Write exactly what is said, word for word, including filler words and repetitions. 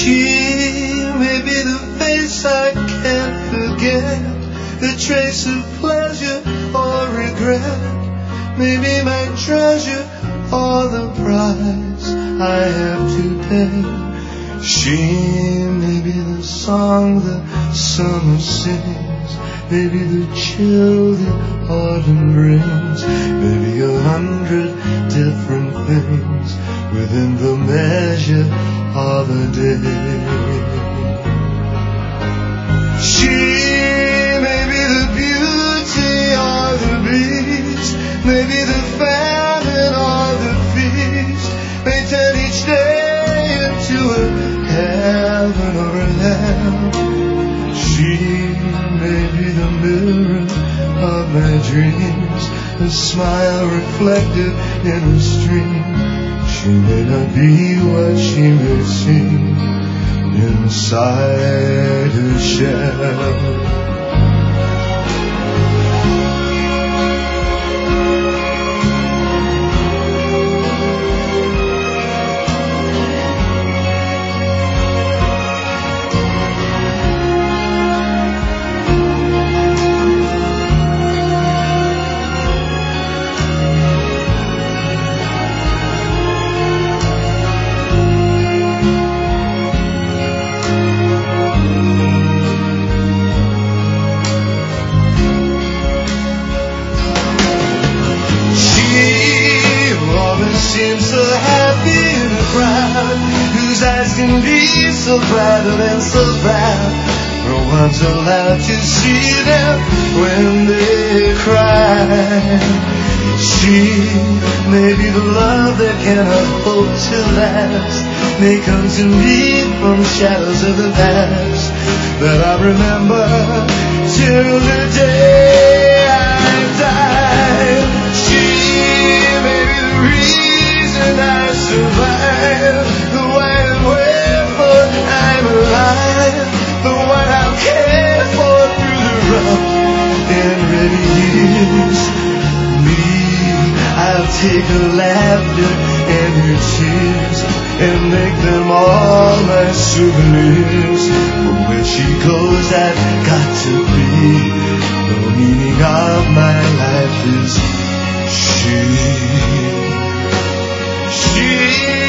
She may be the face I can't forget, the trace of pleasure or regret, maybe my treasure or the price I have to pay. She may be the song the summer sings, maybe the chill the autumn brings, maybe a hundred different things within the measure of a day. She may be the beauty or the beast, maybe the famine or the feast, may turn each day into a heaven or a hell. She may be the mirror of my dreams, a smile reflected in a stream. She may not be what she may seem inside her shell. Can be so bright and so proud. No one's allowed to see them when they cry. She may be the love that cannot hope to last, may come to me from shadows of the past that I remember till the day I die. She may be the reason I survive, the why and wherefore I'm alive, the one I'll care for through the rough and ready years. Me, I'll take her laughter and her tears and make them all my souvenirs. But where she goes, I've got to be. The meaning of my life is she. She